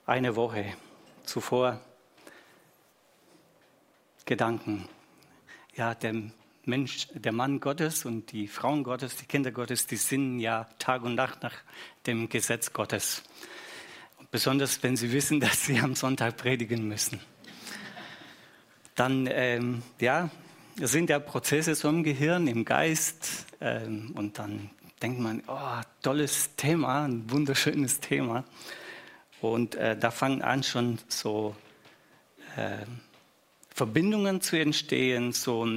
eine Woche zuvor Gedanken. Ja, der Mensch, der Mann Gottes und die Frauen Gottes, die Kinder Gottes, die sinnen ja Tag und Nacht nach dem Gesetz Gottes. Besonders wenn sie wissen, dass sie am Sonntag predigen müssen. Dann sind ja Prozesse so im Gehirn, im Geist und dann denkt man, oh, tolles Thema, ein wunderschönes Thema. Und da fangen an schon so Verbindungen zu entstehen,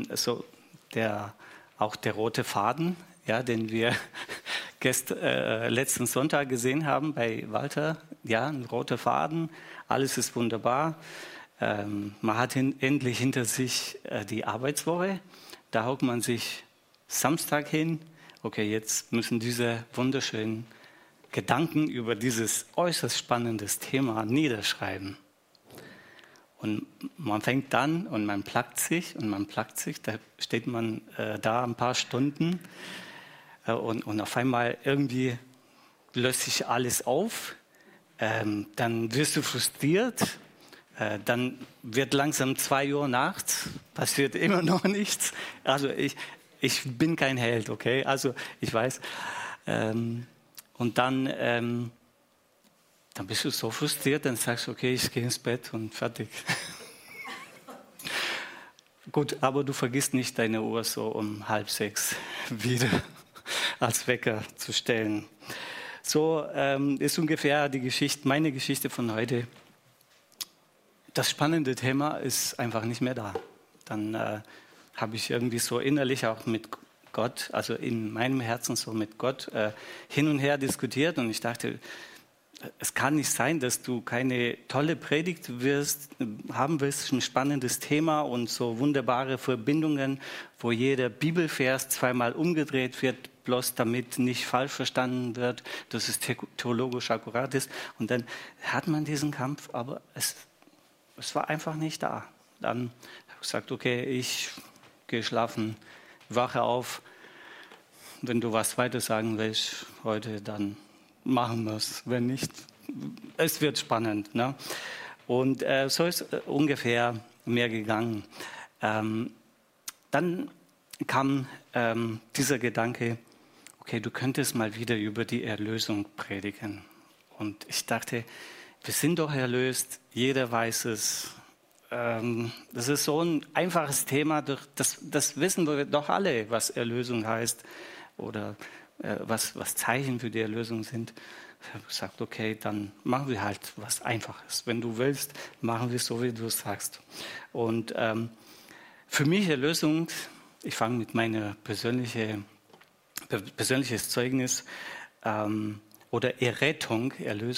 auch der rote Faden, ja, den wir letzten Sonntag gesehen haben bei Walter. Ja, ein roter Faden, alles ist wunderbar. Man hat endlich hinter sich die Arbeitswoche. Da hockt man sich Samstag hin. Okay, jetzt müssen diese wunderschönen Gedanken über dieses äußerst spannendes Thema niederschreiben. Und man fängt dann und man plagt sich, da steht man da ein paar Stunden und auf einmal irgendwie löst sich alles auf. Dann wirst du frustriert. Dann wird langsam 2 Uhr nachts, passiert immer noch nichts. Also ich bin kein Held, okay? Also ich weiß. Und dann bist du so frustriert, dann sagst du, okay, ich gehe ins Bett und fertig. Gut, aber du vergisst nicht, deine Uhr so um 5:30 wieder als Wecker zu stellen. So ist ungefähr meine Geschichte von heute. Das spannende Thema ist einfach nicht mehr da. Dann habe ich irgendwie so innerlich auch mit Gott, also in meinem Herzen so mit Gott hin und her diskutiert und ich dachte, es kann nicht sein, dass du keine tolle Predigt haben wirst, ein spannendes Thema und so wunderbare Verbindungen, wo jeder Bibelvers zweimal umgedreht wird, bloß damit nicht falsch verstanden wird, dass es theologisch akkurat ist. Und dann hat man diesen Kampf, aber es war einfach nicht da. Dann habe ich gesagt, okay, ich gehe schlafen, wache auf. Wenn du was weiter sagen willst heute, dann machen wir es. Wenn nicht, es wird spannend. Ne? Und so ist ungefähr mehr gegangen. Dann kam dieser Gedanke, okay, du könntest mal wieder über die Erlösung predigen. Und ich dachte, wir sind doch erlöst, jeder weiß es. Das ist so ein einfaches Thema, das wissen wir doch alle, was Erlösung heißt oder was Zeichen für die Erlösung sind. Ich habe gesagt, okay, dann machen wir halt was Einfaches. Wenn du willst, machen wir es so, wie du es sagst. Und für mich Erlösung, ich fange mit meiner persönliches Zeugnis oder Errettung.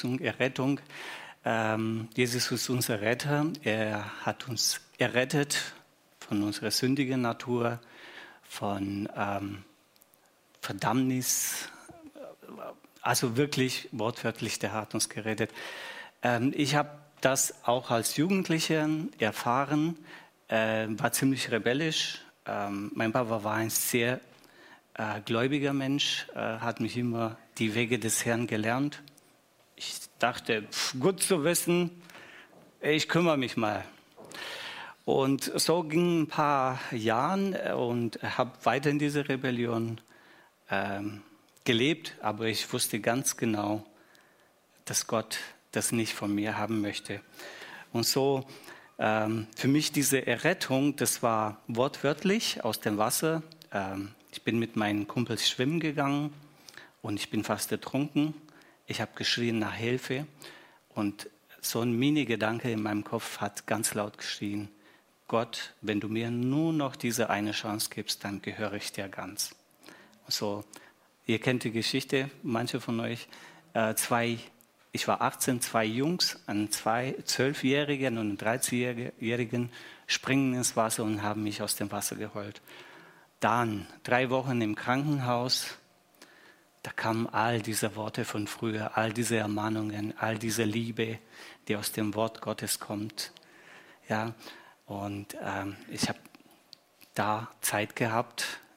Jesus ist unser Retter. Er hat uns errettet von unserer sündigen Natur, von Verdammnis. Also wirklich wortwörtlich, der hat uns gerettet. Ich habe das auch als Jugendlicher erfahren, war ziemlich rebellisch. Mein Papa war ein sehr gläubiger Mensch, hat mich immer die Wege des Herrn gelernt. Ich dachte, gut zu wissen, ich kümmere mich mal. Und so ging ein paar Jahre und habe weiter in dieser Rebellion gelebt, aber ich wusste ganz genau, dass Gott das nicht von mir haben möchte. Und so für mich diese Errettung, das war wortwörtlich aus dem Wasser. Ich bin mit meinen Kumpels schwimmen gegangen und ich bin fast ertrunken. Ich habe geschrien nach Hilfe und so ein Mini-Gedanke in meinem Kopf hat ganz laut geschrien, Gott, wenn du mir nur noch diese eine Chance gibst, dann gehöre ich dir ganz. So, ihr kennt die Geschichte, manche von euch. Ich war 18, 2 Jungs, einen 12-Jährigen und einen 13-Jährigen springen ins Wasser und haben mich aus dem Wasser geholt. Dann 3 Wochen im Krankenhaus. Da kamen all diese Worte von früher, all diese Ermahnungen, all diese Liebe, die aus dem Wort Gottes kommt. Ja, und ich habe da Zeit gehabt,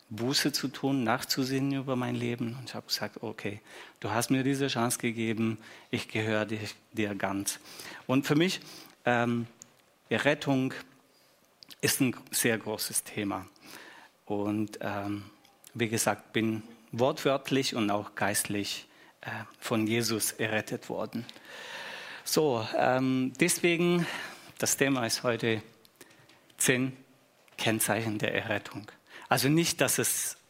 Buße zu tun, nachzusehen über mein Leben. Und ich habe gesagt, okay, du hast mir diese Chance gegeben, ich gehöre dir ganz. Und für mich, Errettung ist ein sehr großes Thema. Und wie gesagt, bin wortwörtlich und auch geistlich von Jesus errettet worden. So, deswegen, das Thema ist heute 10 Kennzeichen der Errettung. Also nicht, dass es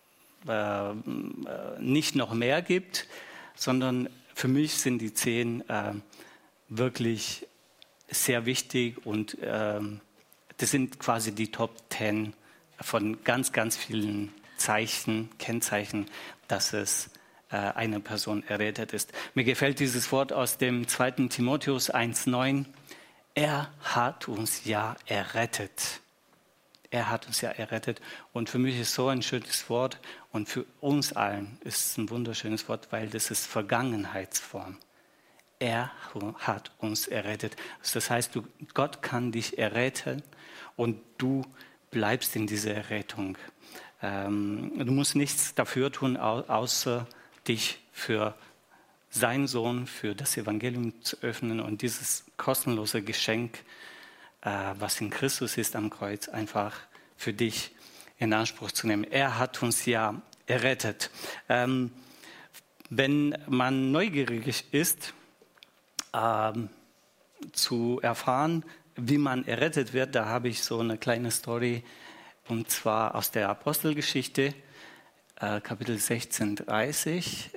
nicht noch mehr gibt, sondern für mich sind die 10 wirklich sehr wichtig und das sind quasi die Top 10 von ganz, ganz vielen Kennzeichen, dass es eine Person errettet ist. Mir gefällt dieses Wort aus dem 2. Timotheus 1,9. Er hat uns ja errettet. Er hat uns ja errettet. Und für mich ist so ein schönes Wort und für uns allen ist es ein wunderschönes Wort, weil das ist Vergangenheitsform. Er hat uns errettet. Das heißt, Gott kann dich erretten und du bleibst in dieser Errettung. Du musst nichts dafür tun, außer dich für seinen Sohn, für das Evangelium zu öffnen und dieses kostenlose Geschenk, was in Christus ist am Kreuz, einfach für dich in Anspruch zu nehmen. Er hat uns ja errettet. Wenn man neugierig ist, zu erfahren, wie man errettet wird, da habe ich so eine kleine Story, und zwar aus der Apostelgeschichte, Kapitel 16, 30,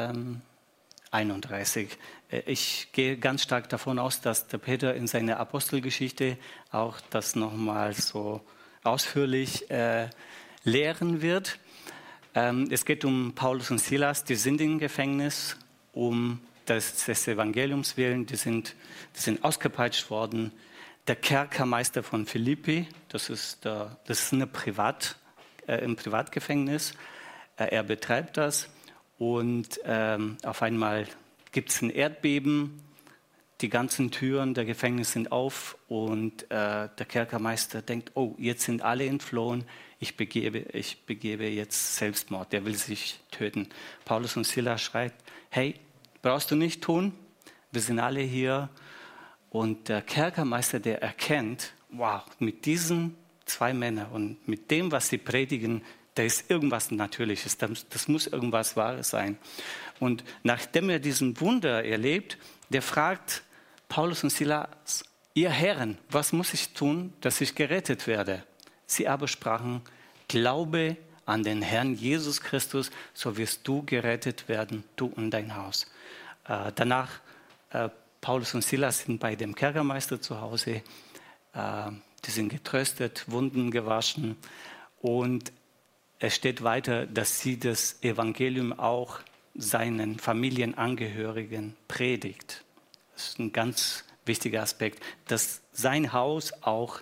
31. Ich gehe ganz stark davon aus, dass der Peter in seiner Apostelgeschichte auch das nochmal so ausführlich lehren wird. Es geht um Paulus und Silas, die sind im Gefängnis, um des Evangeliums willen, die sind ausgepeitscht worden. Der Kerkermeister von Philippi, das ist ein Privatgefängnis, er betreibt das und auf einmal gibt es ein Erdbeben, die ganzen Türen der Gefängnis sind auf und der Kerkermeister denkt, oh, jetzt sind alle entflohen, ich begebe jetzt Selbstmord, der will sich töten. Paulus und Silas schreit, hey, brauchst du nicht tun, wir sind alle hier. Und der Kerkermeister, der erkennt, wow, mit diesen 2 Männern und mit dem, was sie predigen, da ist irgendwas Natürliches, das muss irgendwas Wahres sein. Und nachdem er diesen Wunder erlebt, der fragt Paulus und Silas, ihr Herren, was muss ich tun, dass ich gerettet werde? Sie aber sprachen, glaube an den Herrn Jesus Christus, so wirst du gerettet werden, du und dein Haus. Danach Paulus und Silas sind bei dem Kerkermeister zu Hause, die sind getröstet, Wunden gewaschen und es steht weiter, dass sie das Evangelium auch seinen Familienangehörigen predigt. Das ist ein ganz wichtiger Aspekt, dass sein Haus auch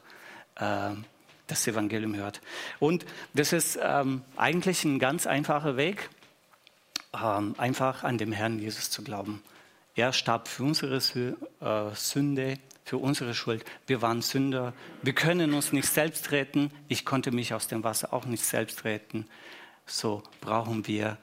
das Evangelium hört. Und das ist eigentlich ein ganz einfacher Weg, einfach an den Herrn Jesus zu glauben. Er starb für unsere Sünde, für unsere Schuld. Wir waren Sünder. Wir können uns nicht selbst retten. Ich konnte mich aus dem Wasser auch nicht selbst retten. So brauchen wir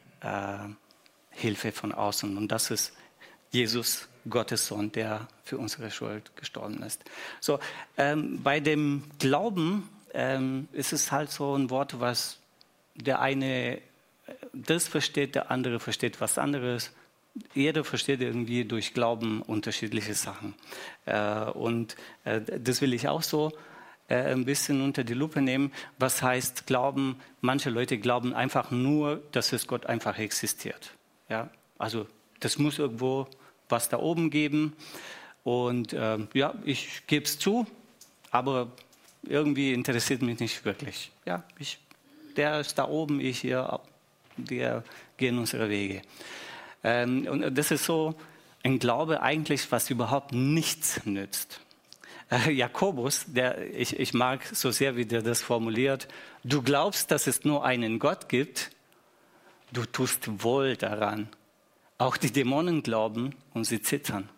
Hilfe von außen. Und das ist Jesus, Gottes Sohn, der für unsere Schuld gestorben ist. So, bei dem Glauben ist es halt so ein Wort, was der eine das versteht, der andere versteht was anderes. Jeder versteht irgendwie durch Glauben unterschiedliche Sachen. Und das will ich auch so ein bisschen unter die Lupe nehmen. Was heißt Glauben? Manche Leute glauben einfach nur, dass es Gott einfach existiert. Ja? Also das muss irgendwo was da oben geben. Und ja, ich gebe es zu, aber irgendwie interessiert mich nicht wirklich. Ja, der ist da oben, ich hier, wir gehen unsere Wege. Und das ist so ein Glaube eigentlich, was überhaupt nichts nützt. Jakobus, ich mag so sehr, wie der das formuliert, du glaubst, dass es nur einen Gott gibt, du tust wohl daran. Auch die Dämonen glauben und sie zittern.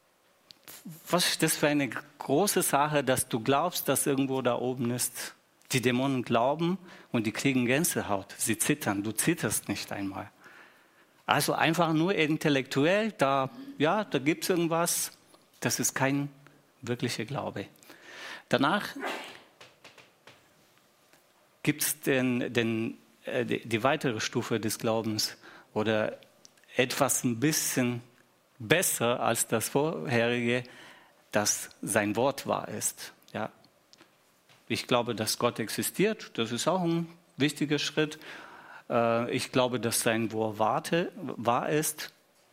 Was ist das für eine große Sache, dass du glaubst, dass irgendwo da oben ist? Die Dämonen glauben und die kriegen Gänsehaut. Sie zittern. Du zitterst nicht einmal. Also einfach nur intellektuell, da gibt es irgendwas. Das ist kein wirklicher Glaube. Danach gibt es die weitere Stufe des Glaubens oder etwas ein bisschen besser als das vorherige, dass sein Wort wahr ist. Ja. Ich glaube, dass Gott existiert. Das ist auch ein wichtiger Schritt. Ich glaube, dass sein Wort wahr ist.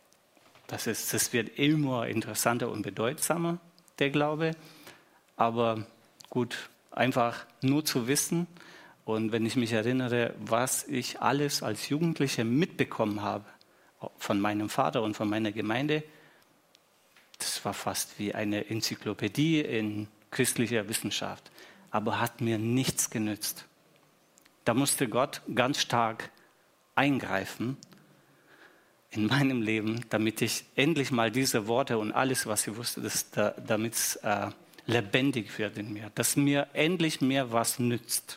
Das wird immer interessanter und bedeutsamer, der Glaube. Aber gut, einfach nur zu wissen. Und wenn ich mich erinnere, was ich alles als Jugendlicher mitbekommen habe von meinem Vater und von meiner Gemeinde, das war fast wie eine Enzyklopädie in christlicher Wissenschaft. Aber hat mir nichts genützt. Da musste Gott ganz stark eingreifen in meinem Leben, damit ich endlich mal diese Worte und alles, was ich wusste, damit es lebendig wird in mir, dass mir endlich mehr was nützt.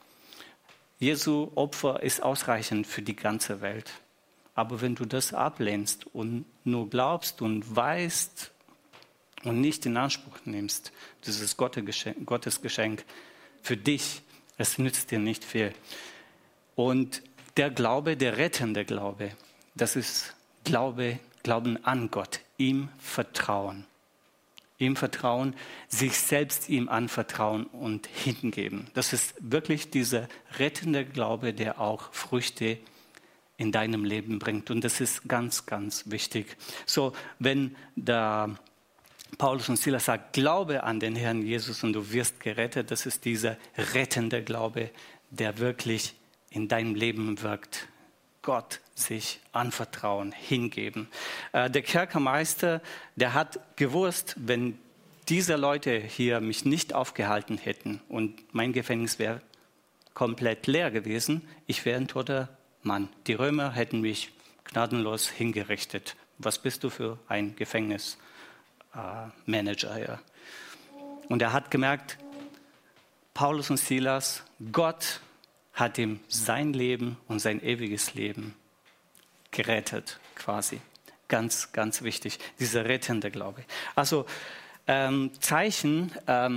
Jesu Opfer ist ausreichend für die ganze Welt. Aber wenn du das ablehnst und nur glaubst und weißt und nicht in Anspruch nimmst, dieses Gottes Geschenk für dich, es nützt dir nicht viel. Und der Glaube, der rettende Glaube, das ist Glauben an Gott, ihm vertrauen. Ihm vertrauen, sich selbst ihm anvertrauen und hingeben. Das ist wirklich dieser rettende Glaube, der auch Früchte in deinem Leben bringt. Und das ist ganz, ganz wichtig. So, wenn da Paulus und Silas sagt, glaube an den Herrn Jesus und du wirst gerettet, das ist dieser rettende Glaube, der wirklich in deinem Leben wirkt. Gott sich anvertrauen, hingeben. Der Kerkermeister, der hat gewusst, wenn diese Leute hier mich nicht aufgehalten hätten und mein Gefängnis wäre komplett leer gewesen, ich wäre ein toter Mann. Die Römer hätten mich gnadenlos hingerichtet. Was bist du für ein Gefängnismanager hier? Und er hat gemerkt, Paulus und Silas, Gott hat ihm sein Leben und sein ewiges Leben gerettet, quasi. Ganz, ganz wichtig, dieser rettende Glaube. Also Zeichen,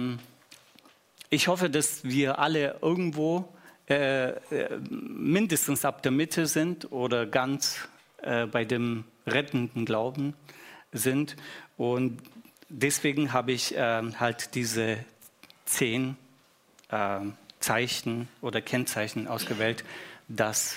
ich hoffe, dass wir alle irgendwo mindestens ab der Mitte sind oder ganz bei dem rettenden Glauben sind. Und deswegen habe ich halt diese 10 Zeichen oder Kennzeichen ausgewählt, dass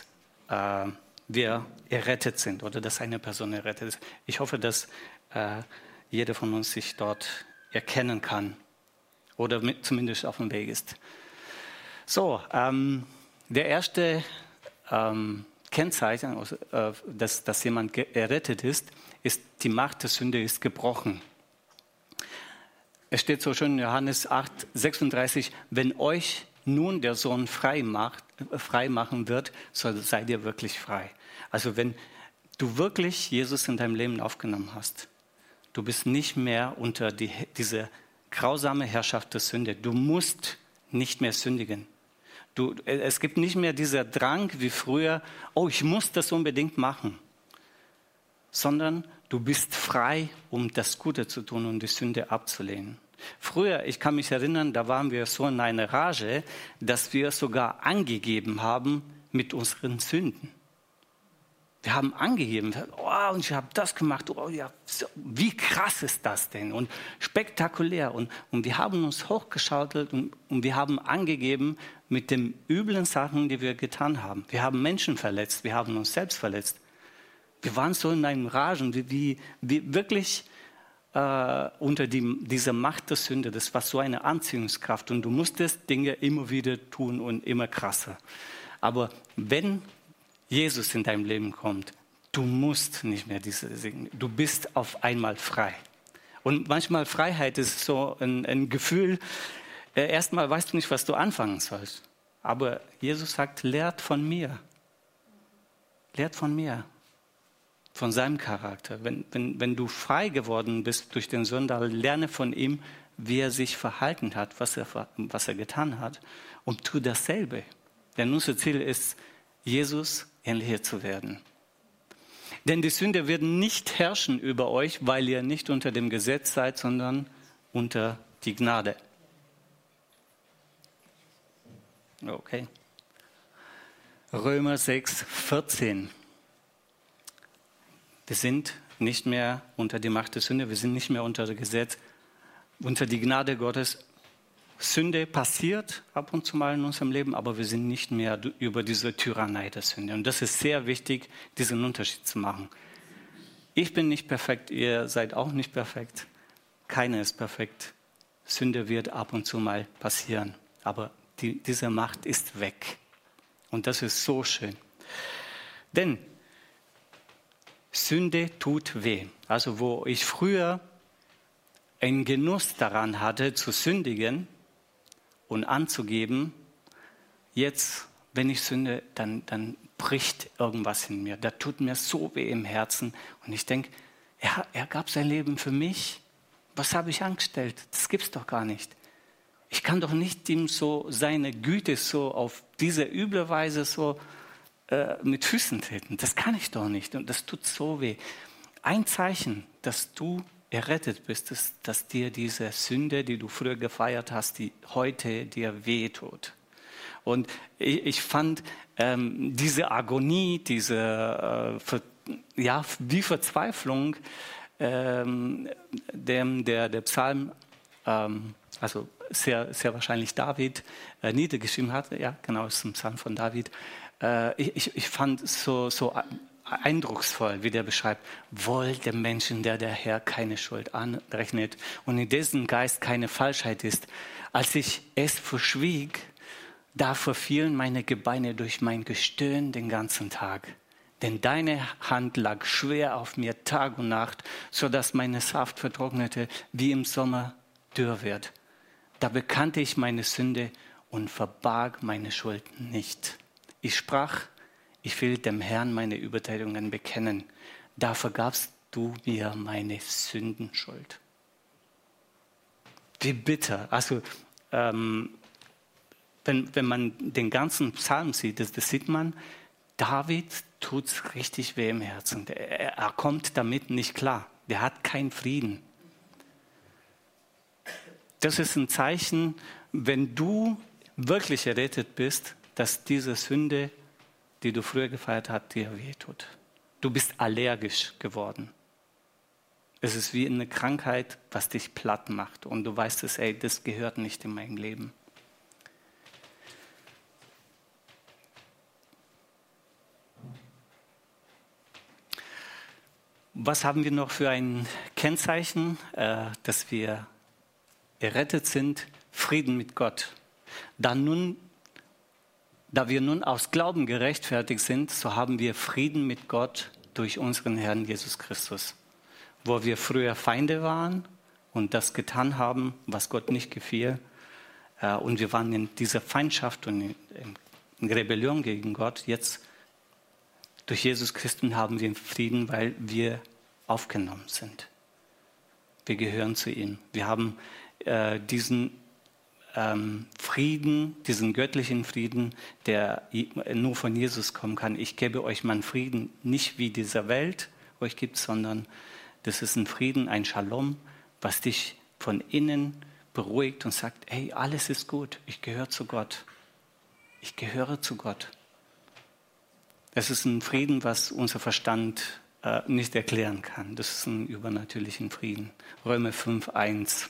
wir errettet sind oder dass eine Person errettet ist. Ich hoffe, dass jeder von uns sich dort erkennen kann oder zumindest auf dem Weg ist. So, der erste Kennzeichen, dass jemand errettet ist, die Macht der Sünde ist gebrochen. Es steht so schön in Johannes 8,36, wenn euch nun der Sohn frei machen wird, so seid ihr wirklich frei. Also wenn du wirklich Jesus in deinem Leben aufgenommen hast, du bist nicht mehr unter diese grausame Herrschaft der Sünde. Du musst nicht mehr sündigen. Es gibt nicht mehr dieser Drang wie früher, oh, ich muss das unbedingt machen. Sondern du bist frei, um das Gute zu tun und die Sünde abzulehnen. Früher, ich kann mich erinnern, da waren wir so in einer Rage, dass wir sogar angegeben haben mit unseren Sünden. Wir haben angegeben, oh, und ich habe das gemacht, oh ja, wie krass ist das denn? Und spektakulär. Und wir haben uns hochgeschaukelt und wir haben angegeben mit den üblen Sachen, die wir getan haben. Wir haben Menschen verletzt, wir haben uns selbst verletzt. Wir waren so in einem Ragen, wie wirklich unter dieser Macht der Sünde. Das war so eine Anziehungskraft und du musstest Dinge immer wieder tun und immer krasser. Aber wenn Jesus in deinem Leben kommt, du musst nicht mehr diese Dinge. Du bist auf einmal frei. Und manchmal Freiheit ist so ein Gefühl, erstmal weißt du nicht, was du anfangen sollst. Aber Jesus sagt, lehrt von mir. Lehrt von mir. Von seinem Charakter. Wenn du frei geworden bist durch den Sünder, lerne von ihm, wie er sich verhalten hat, was er getan hat, und tu dasselbe. Denn unser Ziel ist, Jesus ähnlicher zu werden. Denn die Sünde wird nicht herrschen über euch, weil ihr nicht unter dem Gesetz seid, sondern unter die Gnade. Okay. Römer 6, 14. Wir sind nicht mehr unter die Macht der Sünde, wir sind nicht mehr unter das Gesetz, unter die Gnade Gottes. Sünde passiert ab und zu mal in unserem Leben, aber wir sind nicht mehr über diese Tyrannei der Sünde. Und das ist sehr wichtig, diesen Unterschied zu machen. Ich bin nicht perfekt, ihr seid auch nicht perfekt. Keiner ist perfekt. Sünde wird ab und zu mal passieren, aber diese Macht ist weg. Und das ist so schön. Denn Sünde tut weh. Also wo ich früher einen Genuss daran hatte, zu sündigen und anzugeben, jetzt, wenn ich sünde, dann bricht irgendwas in mir. Da tut mir so weh im Herzen. Und ich denke, er gab sein Leben für mich. Was habe ich angestellt? Das gibt's doch gar nicht. Ich kann doch nicht ihm so seine Güte so auf diese üble Weise so mit Füßen treten. Das kann ich doch nicht. Und das tut so weh. Ein Zeichen, dass du errettet bist, ist, dass dir diese Sünde, die du früher gefeiert hast, die heute dir wehtut. Und ich fand diese Agonie, diese wie Verzweiflung, der Psalm, also sehr, sehr wahrscheinlich David niedergeschrieben hat. Ja, genau, es ist ein Psalm von David. Ich fand so eindrucksvoll, wie der beschreibt, wohl dem Menschen, der Herr keine Schuld anrechnet und in dessen Geist keine Falschheit ist. Als ich es verschwieg, da verfielen meine Gebeine durch mein Gestöhn den ganzen Tag. Denn deine Hand lag schwer auf mir Tag und Nacht, sodass meine Saft vertrocknete, wie im Sommer dürr wird. Da bekannte ich meine Sünde und verbarg meine Schuld nicht. Ich sprach, ich will dem Herrn meine Übertretungen bekennen. Da vergabst du mir meine Sündenschuld. Wie bitter. Also, wenn man den ganzen Psalm sieht, das sieht man, David tut es richtig weh im Herzen. Er kommt damit nicht klar. Der hat keinen Frieden. Das ist ein Zeichen, wenn du wirklich errettet bist, dass diese Sünde, die du früher gefeiert hast, dir wehtut. Du bist allergisch geworden. Es ist wie eine Krankheit, was dich platt macht. Und du weißt es, das gehört nicht in mein Leben. Was haben wir noch für ein Kennzeichen, dass wir errettet sind? Frieden mit Gott. Da wir nun aus Glauben gerechtfertigt sind, so haben wir Frieden mit Gott durch unseren Herrn Jesus Christus. Wo wir früher Feinde waren und das getan haben, was Gott nicht gefiel, und wir waren in dieser Feindschaft und in Rebellion gegen Gott, jetzt durch Jesus Christus haben wir Frieden, weil wir aufgenommen sind. Wir gehören zu ihm. Wir haben diesen Frieden, diesen göttlichen Frieden, der nur von Jesus kommen kann. Ich gebe euch meinen Frieden nicht wie dieser Welt euch gibt, sondern das ist ein Frieden, ein Shalom, was dich von innen beruhigt und sagt, hey, alles ist gut, ich gehöre zu Gott. Ich gehöre zu Gott. Es ist ein Frieden, was unser Verstand nicht erklären kann. Das ist ein übernatürlichen Frieden. Römer 5,1.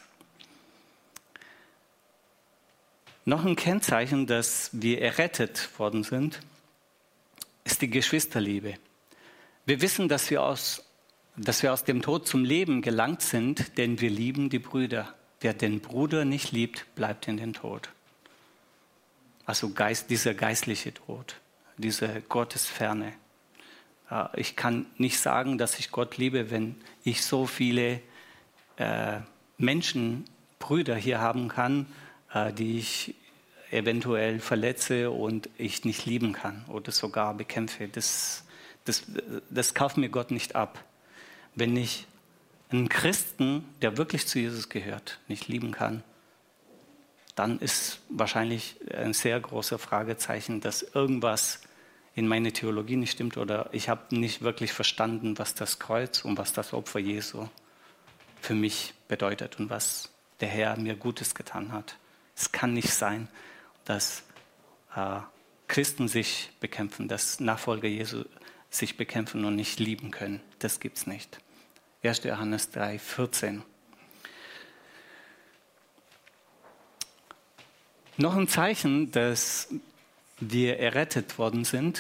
Noch ein Kennzeichen, dass wir errettet worden sind, ist die Geschwisterliebe. Wir wissen, dass wir aus dem Tod zum Leben gelangt sind, denn wir lieben die Brüder. Wer den Bruder nicht liebt, bleibt in den Tod. Also dieser geistliche Tod, diese Gottesferne. Ich kann nicht sagen, dass ich Gott liebe, wenn ich so viele Menschen, Brüder hier haben kann, die ich eventuell verletze und ich nicht lieben kann oder sogar bekämpfe. Das kauft mir Gott nicht ab. Wenn ich einen Christen, der wirklich zu Jesus gehört, nicht lieben kann, dann ist wahrscheinlich ein sehr großes Fragezeichen, dass irgendwas in meiner Theologie nicht stimmt oder ich habe nicht wirklich verstanden, was das Kreuz und was das Opfer Jesu für mich bedeutet und was der Herr mir Gutes getan hat. Es kann nicht sein, dass Christen sich bekämpfen, dass Nachfolger Jesu sich bekämpfen und nicht lieben können. Das gibt es nicht. 1. Johannes 3, 14. Noch ein Zeichen, dass wir errettet worden sind,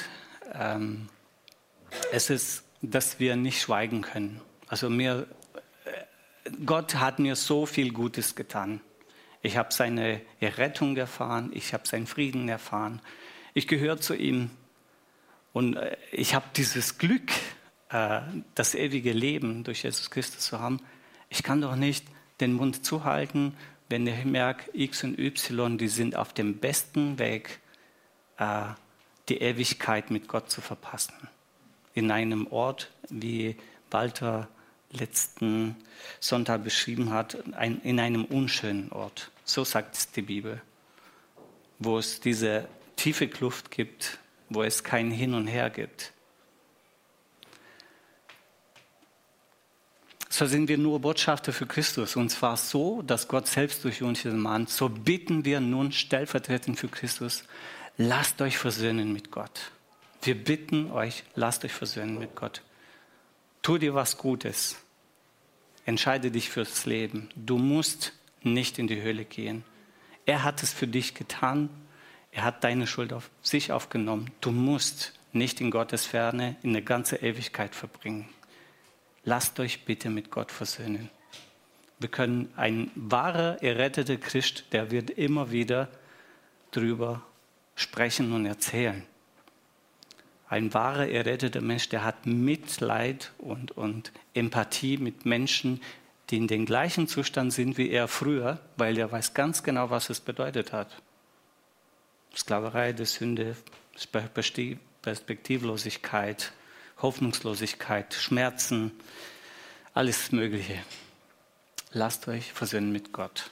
es ist, dass wir nicht schweigen können. Also Gott hat mir so viel Gutes getan. Ich habe seine Errettung erfahren, ich habe seinen Frieden erfahren. Ich gehöre zu ihm und ich habe dieses Glück, das ewige Leben durch Jesus Christus zu haben. Ich kann doch nicht den Mund zuhalten, wenn ich merke, X und Y, die sind auf dem besten Weg, die Ewigkeit mit Gott zu verpassen. In einem Ort, wie Walter letzten Sonntag beschrieben hat, in einem unschönen Ort. So sagt es die Bibel. Wo es diese tiefe Kluft gibt, wo es kein Hin und Her gibt. So sind wir nur Botschafter für Christus. Und zwar so, dass Gott selbst durch uns mahnt. So bitten wir nun stellvertretend für Christus, lasst euch versöhnen mit Gott. Wir bitten euch, lasst euch versöhnen mit Gott. Tu dir was Gutes. Entscheide dich fürs Leben. Du musst nicht in die Hölle gehen. Er hat es für dich getan. Er hat deine Schuld auf sich aufgenommen. Du musst nicht in Gottes Ferne in eine ganze Ewigkeit verbringen. Lasst euch bitte mit Gott versöhnen. Wir können ein wahrer, erretteter Christ, der wird immer wieder drüber sprechen und erzählen. Ein wahrer, erretteter Mensch, der hat Mitleid und Empathie mit Menschen, die in dem gleichen Zustand sind wie er früher, weil er weiß ganz genau, was es bedeutet hat. Sklaverei, die Sünde, Perspektivlosigkeit, Hoffnungslosigkeit, Schmerzen, alles Mögliche. Lasst euch versöhnen mit Gott.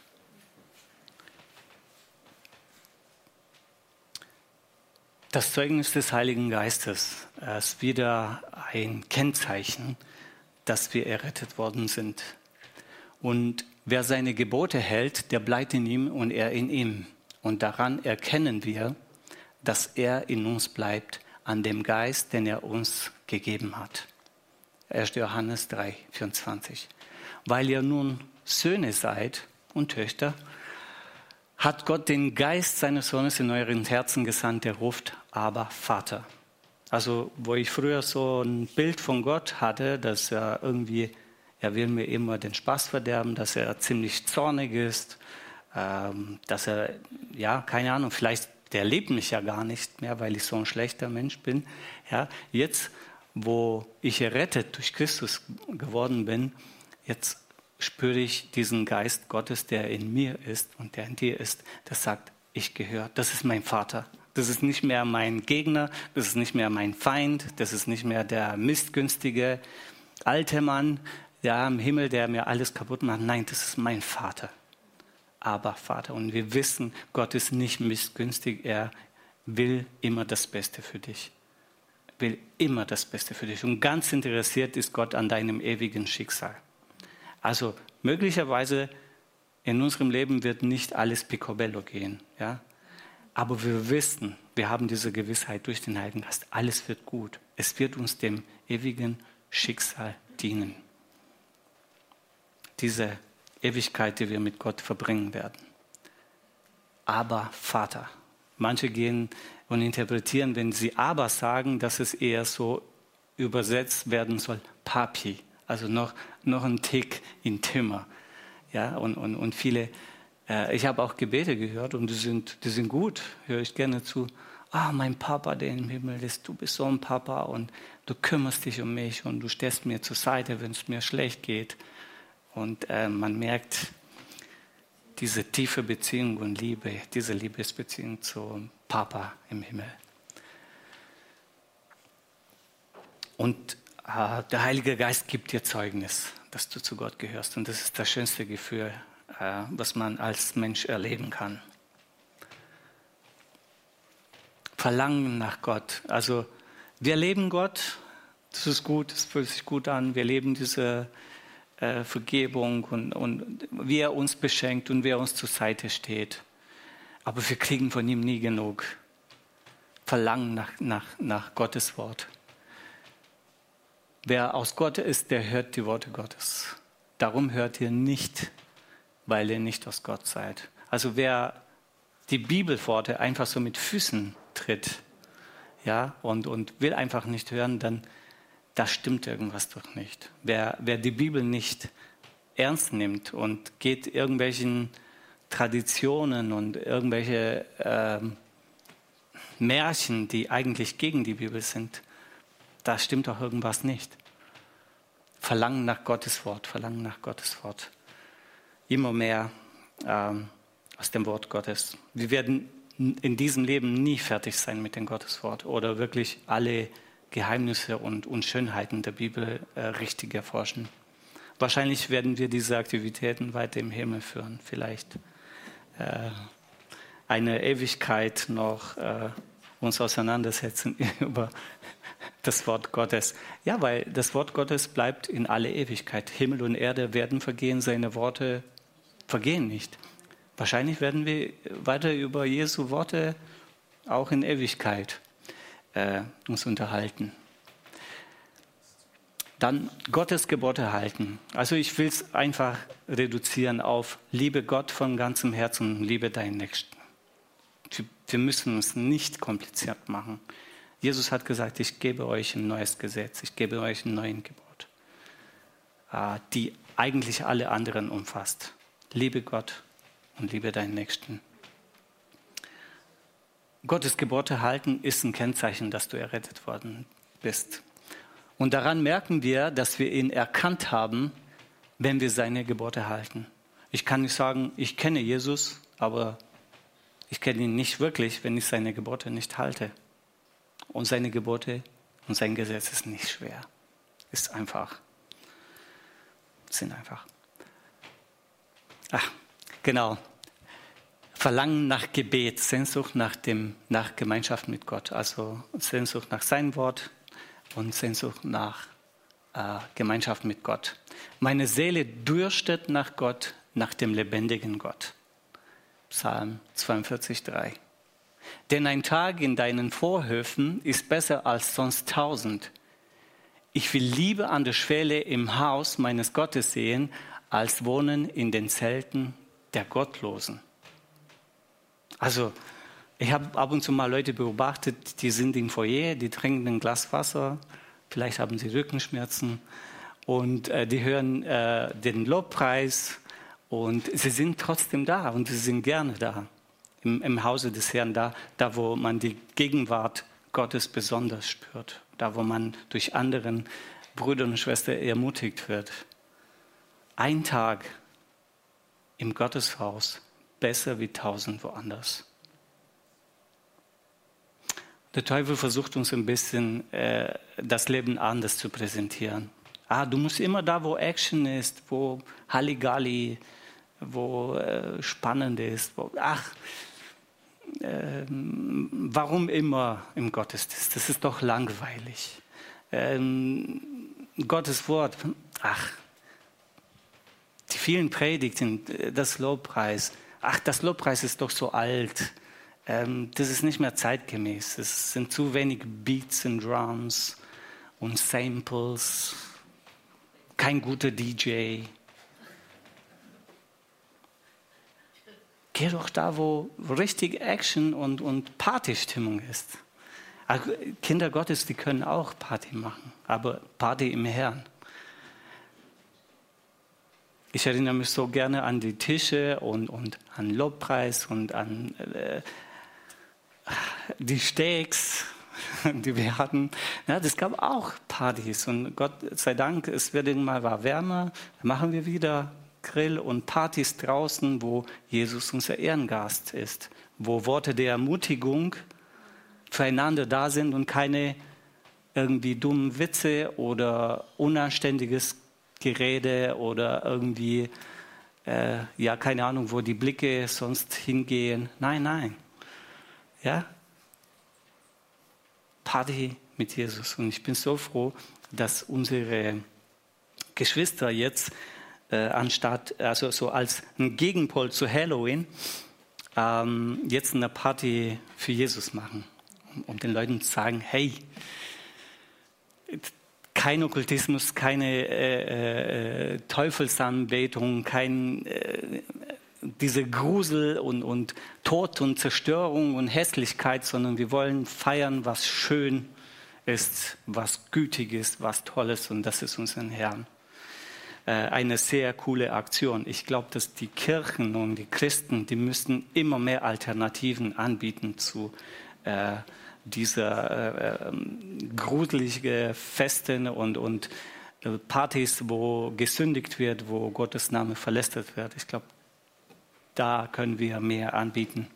Das Zeugnis des Heiligen Geistes ist wieder ein Kennzeichen, dass wir errettet worden sind. Und wer seine Gebote hält, der bleibt in ihm und er in ihm. Und daran erkennen wir, dass er in uns bleibt, an dem Geist, den er uns gegeben hat. 1. Johannes 3, 24. Weil ihr nun Söhne seid und Töchter, hat Gott den Geist seines Sohnes in euren Herzen gesandt, der ruft, aber Vater. Also wo ich früher so ein Bild von Gott hatte, dass er irgendwie, er will mir immer den Spaß verderben, dass er ziemlich zornig ist, dass er, ja, keine Ahnung, vielleicht der liebt mich ja gar nicht mehr, weil ich so ein schlechter Mensch bin. Ja, jetzt, wo ich errettet durch Christus geworden bin, jetzt spüre ich diesen Geist Gottes, der in mir ist und der in dir ist, der sagt, ich gehöre, das ist mein Vater. Das ist nicht mehr mein Gegner, das ist nicht mehr mein Feind, das ist nicht mehr der missgünstige alte Mann, der im Himmel, der mir alles kaputt macht. Nein, das ist mein Vater. Aber Vater. Und wir wissen, Gott ist nicht missgünstig, er will immer das Beste für dich. Will immer das Beste für dich. Und ganz interessiert ist Gott an deinem ewigen Schicksal. Also möglicherweise in unserem Leben wird nicht alles picobello gehen. Ja? Aber wir wissen, wir haben diese Gewissheit durch den Heiligen Geist, alles wird gut. Es wird uns dem ewigen Schicksal dienen. Diese Ewigkeit, die wir mit Gott verbringen werden. Aber Vater. Manche gehen und interpretieren, wenn sie aber sagen, dass es eher so übersetzt werden soll, Papi. Also noch ein Tick intimer. Ja, und viele, ich habe auch Gebete gehört und die sind gut, höre ich gerne zu. Mein Papa, der im Himmel ist, du bist so ein Papa und du kümmerst dich um mich und du stehst mir zur Seite, wenn es mir schlecht geht. Und man merkt diese tiefe Beziehung und Liebe, diese Liebesbeziehung zum Papa im Himmel. Und der Heilige Geist gibt dir Zeugnis. dass du zu Gott gehörst. Und das ist das schönste Gefühl, was man als Mensch erleben kann. Verlangen nach Gott. Also wir leben Gott, das ist gut, das fühlt sich gut an. Wir leben diese Vergebung und wie er uns beschenkt und wie er uns zur Seite steht. Aber wir kriegen von ihm nie genug. Verlangen nach Gottes Wort. Wer aus Gott ist, der hört die Worte Gottes. Darum hört ihr nicht, weil ihr nicht aus Gott seid. Also wer die Bibelworte einfach so mit Füßen tritt, ja, und will einfach nicht hören, dann da stimmt irgendwas doch nicht. Wer die Bibel nicht ernst nimmt und geht irgendwelchen Traditionen und irgendwelche Märchen, die eigentlich gegen die Bibel sind, da stimmt doch irgendwas nicht. Verlangen nach Gottes Wort, verlangen nach Gottes Wort. Immer mehr aus dem Wort Gottes. Wir werden in diesem Leben nie fertig sein mit dem Gotteswort oder wirklich alle Geheimnisse und Schönheiten der Bibel richtig erforschen. Wahrscheinlich werden wir diese Aktivitäten weiter im Himmel führen. Vielleicht eine Ewigkeit noch uns auseinandersetzen über das Wort Gottes. Ja, weil das Wort Gottes bleibt in alle Ewigkeit. Himmel und Erde werden vergehen, seine Worte vergehen nicht. Wahrscheinlich werden wir weiter über Jesu Worte auch in Ewigkeit uns unterhalten. Dann Gottes Gebote halten. Also ich will es einfach reduzieren auf liebe Gott von ganzem Herzen und liebe deinen Nächsten. Wir müssen es nicht kompliziert machen. Jesus hat gesagt, ich gebe euch ein neues Gesetz, ich gebe euch ein neues Gebot, die eigentlich alle anderen umfasst. Liebe Gott und liebe deinen Nächsten. Gottes Gebote halten ist ein Kennzeichen, dass du errettet worden bist. Und daran merken wir, dass wir ihn erkannt haben, wenn wir seine Gebote halten. Ich kann nicht sagen, ich kenne Jesus, aber ich kenne ihn nicht wirklich, wenn ich seine Gebote nicht halte. Und seine Gebote und sein Gesetz ist nicht schwer. Ist einfach. Sind einfach. Ach, genau. Verlangen nach Gebet, Sehnsucht nach Gemeinschaft mit Gott. Also Sehnsucht nach seinem Wort und Sehnsucht nach Gemeinschaft mit Gott. Meine Seele dürstet nach Gott, nach dem lebendigen Gott. Psalm 42,3. Denn ein Tag in deinen Vorhöfen ist besser als sonst 1000. Ich will lieber an der Schwelle im Haus meines Gottes sehen, als wohnen in den Zelten der Gottlosen. Also, ich habe ab und zu mal Leute beobachtet, die sind im Foyer, die trinken ein Glas Wasser, vielleicht haben sie Rückenschmerzen und die hören den Lobpreis und sie sind trotzdem da und sie sind gerne da. Im Hause des Herrn, da wo man die Gegenwart Gottes besonders spürt, da wo man durch anderen Brüder und Schwestern ermutigt wird. Ein Tag im Gotteshaus besser wie 1000 woanders. Der Teufel versucht uns ein bisschen das Leben anders zu präsentieren. Du musst immer da, wo Action ist, wo Halligalli, wo spannend ist, warum immer im Gottesdienst? Das ist doch langweilig. Gottes Wort, die vielen Predigten, das Lobpreis. Das Lobpreis ist doch so alt. Das ist nicht mehr zeitgemäß. Es sind zu wenig Beats und Drums und Samples. Kein guter DJ. Geh doch da, wo richtig Action und Partystimmung ist. Also Kinder Gottes, die können auch Party machen, aber Party im Herrn. Ich erinnere mich so gerne an die Tische und an Lobpreis und an die Steaks, die wir hatten. Ja, das gab auch Partys und Gott sei Dank, es wird irgendwann mal wärmer, dann machen wir wieder Grill und Partys draußen, wo Jesus unser Ehrengast ist, wo Worte der Ermutigung füreinander da sind und keine irgendwie dummen Witze oder unanständiges Gerede oder irgendwie, ja, keine Ahnung, wo die Blicke sonst hingehen. Nein, nein. Ja, Party mit Jesus. Und ich bin so froh, dass unsere Geschwister jetzt anstatt, also so als ein Gegenpol zu Halloween, jetzt eine Party für Jesus machen, um den Leuten zu sagen, hey, kein Okkultismus, keine Teufelsanbetung, diese Grusel und Tod und Zerstörung und Hässlichkeit, sondern wir wollen feiern, was schön ist, was gütig ist, was toll ist, und das ist unseren Herrn. Eine sehr coole Aktion. Ich glaube, dass die Kirchen und die Christen, die müssten immer mehr Alternativen anbieten zu dieser gruselige Festen und Partys, wo gesündigt wird, wo Gottes Name verlästert wird. Ich glaube, da können wir mehr anbieten.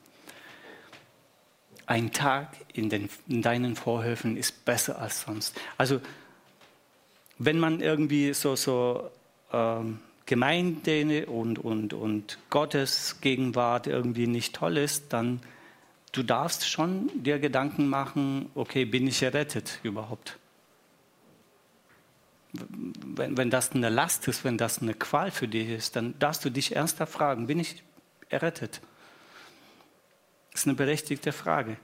Ein Tag in deinen Vorhöfen ist besser als sonst. Also wenn man irgendwie so Gemeinde und Gottes Gegenwart irgendwie nicht toll ist, dann du darfst schon dir Gedanken machen, okay, bin ich errettet überhaupt? Wenn das eine Last ist, wenn das eine Qual für dich ist, dann darfst du dich ernsthaft fragen, bin ich errettet? Das ist eine berechtigte Frage.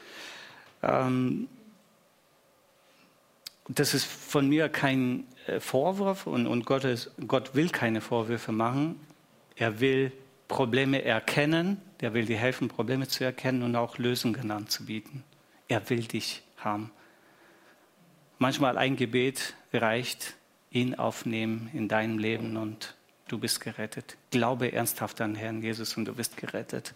Das ist von mir kein Vorwurf und Gott will keine Vorwürfe machen. Er will Probleme erkennen, er will dir helfen, Probleme zu erkennen und auch Lösungen anzubieten. Er will dich haben. Manchmal ein Gebet reicht, ihn aufnehmen in deinem Leben und du bist gerettet. Glaube ernsthaft an Herrn Jesus und du bist gerettet.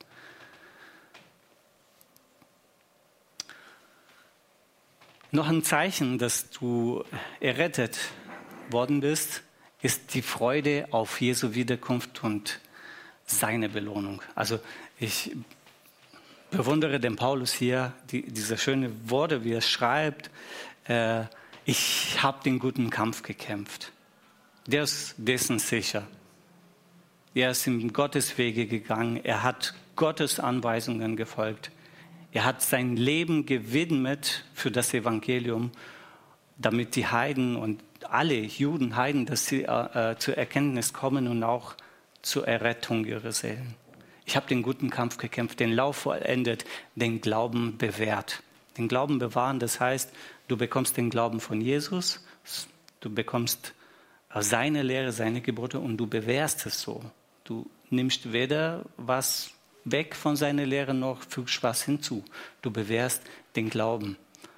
Noch ein Zeichen, dass du errettet worden bist, ist die Freude auf Jesu Wiederkunft und seine Belohnung. Also ich bewundere den Paulus hier, diese schönen Worte, wie er schreibt. Ich habe den guten Kampf gekämpft. Der ist dessen sicher. Er ist in Gottes Wege gegangen. Er hat Gottes Anweisungen gefolgt. Er hat sein Leben gewidmet für das Evangelium, damit die Heiden und alle Juden, Heiden, dass sie zur Erkenntnis kommen und auch zur Errettung ihrer Seelen. Ich habe den guten Kampf gekämpft, den Lauf vollendet, den Glauben bewährt. Den Glauben bewahren, das heißt, du bekommst den Glauben von Jesus, du bekommst seine Lehre, seine Gebote und du bewährst es so. Du nimmst weder was weg von seiner Lehre noch fügst was hinzu. Du bewährst den Glauben.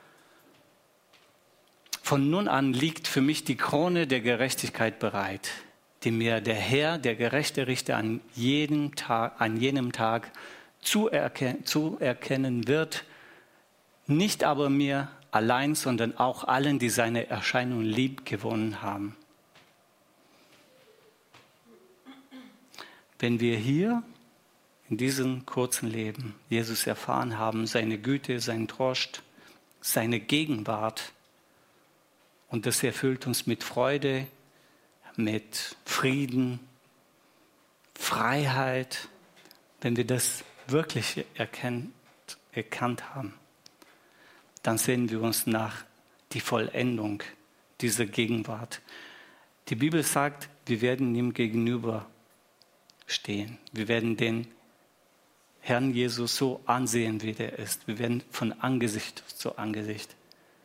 Von nun an liegt für mich die Krone der Gerechtigkeit bereit, die mir der Herr, der gerechte Richter, an jenem Tag zuerkennen wird, nicht aber mir allein, sondern auch allen, die seine Erscheinung lieb gewonnen haben. Wenn wir hier in diesem kurzen Leben Jesus erfahren haben, seine Güte, seinen Trost, seine Gegenwart, und das erfüllt uns mit Freude, mit Frieden, Freiheit, wenn wir das wirklich erkannt haben, dann sehen wir uns nach die Vollendung dieser Gegenwart. Die Bibel sagt, wir werden ihm gegenüber stehen. Wir werden den Herrn Jesus so ansehen, wie er ist. Wir werden von Angesicht zu Angesicht.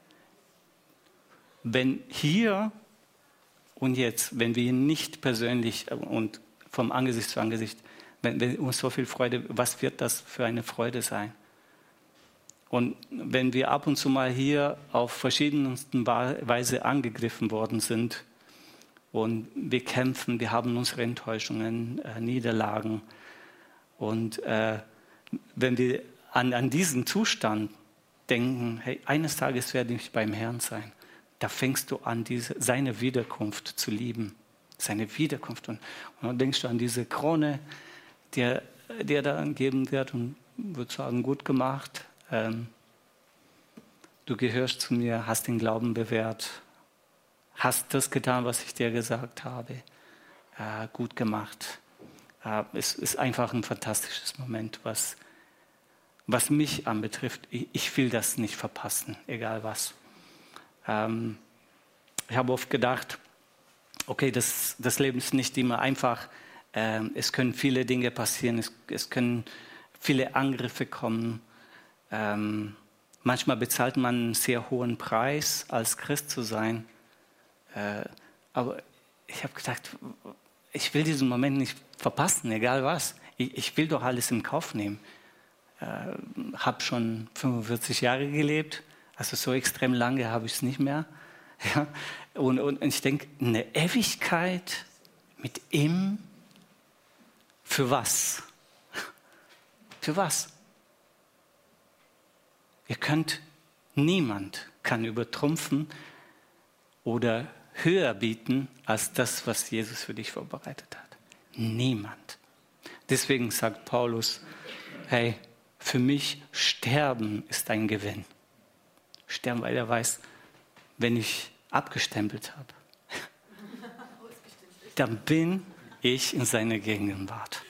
Wenn hier und jetzt, wenn wir ihn nicht persönlich und vom Angesicht zu Angesicht, wenn uns so viel Freude, was wird das für eine Freude sein? Und wenn wir ab und zu mal hier auf verschiedensten Weise angegriffen worden sind und wir kämpfen, wir haben unsere Enttäuschungen, Niederlagen und wenn wir an diesen Zustand denken, hey, eines Tages werde ich beim Herrn sein, da fängst du an, seine Wiederkunft zu lieben. Seine Wiederkunft. Und dann denkst du an diese Krone, die er dann geben wird und wird sagen, gut gemacht. Du gehörst zu mir, hast den Glauben bewährt, hast das getan, was ich dir gesagt habe. Gut gemacht. Es ist einfach ein fantastisches Moment, was mich anbetrifft. Ich will das nicht verpassen, egal was. Ich habe oft gedacht, okay, das Leben ist nicht immer einfach. Es können viele Dinge passieren, es können viele Angriffe kommen. Manchmal bezahlt man einen sehr hohen Preis, als Christ zu sein. Aber ich habe gedacht, ich will diesen Moment nicht verpassen, egal was. Ich will doch alles in Kauf nehmen. Habe schon 45 Jahre gelebt, also so extrem lange habe ich es nicht mehr. Ja? Und ich denke, eine Ewigkeit mit ihm, für was? Für was? Niemand kann übertrumpfen oder höher bieten als das, was Jesus für dich vorbereitet hat. Niemand. Deswegen sagt Paulus, hey, für mich Sterben ist ein Gewinn. Sterben, weil er weiß, wenn ich abgestempelt habe, dann bin ich in seiner Gegenwart.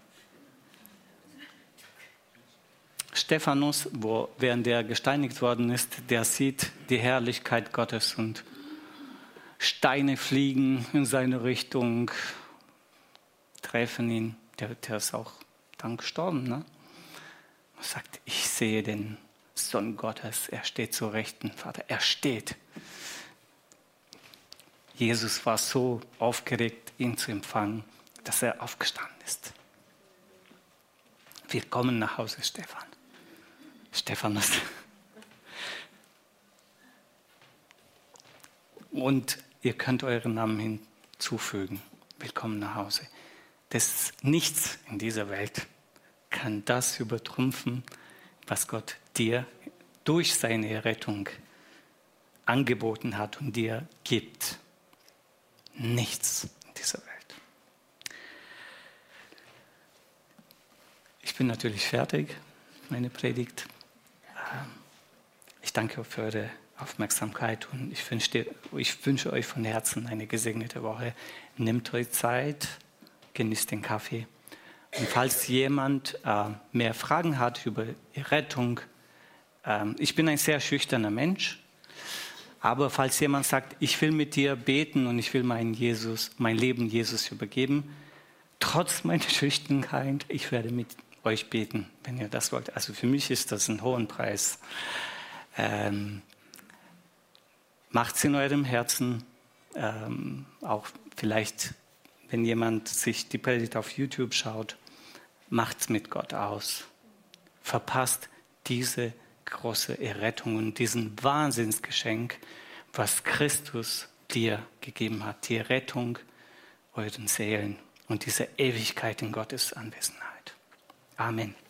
Stephanus, während er gesteinigt worden ist, der sieht die Herrlichkeit Gottes und Steine fliegen in seine Richtung, treffen ihn. Der ist auch dann gestorben. Ne? Er sagt, ich sehe den Sohn Gottes, er steht zur Rechten, Vater, er steht. Jesus war so aufgeregt, ihn zu empfangen, dass er aufgestanden ist. Willkommen nach Hause, Stephanus. Und ihr könnt euren Namen hinzufügen. Willkommen nach Hause. Nichts in dieser Welt kann das übertrumpfen, was Gott dir durch seine Errettung angeboten hat und dir gibt. Nichts in dieser Welt. Ich bin natürlich fertig, meine Predigt. Ich danke für eure Aufmerksamkeit und ich wünsche euch von Herzen eine gesegnete Woche. Nehmt euch Zeit, genießt den Kaffee. Und falls jemand mehr Fragen hat über die Rettung, ich bin ein sehr schüchterner Mensch, aber falls jemand sagt, ich will mit dir beten und ich will mein Leben Jesus übergeben, trotz meiner Schüchternheit, ich werde mit euch beten, wenn ihr das wollt. Also für mich ist das ein hoher Preis. Macht es in eurem Herzen, auch vielleicht, wenn jemand sich die Predigt auf YouTube schaut, macht es mit Gott aus. Verpasst diese große Errettung und diesen Wahnsinnsgeschenk, was Christus dir gegeben hat, die Rettung euren Seelen und diese Ewigkeit in Gottes Anwesenheit. Amen.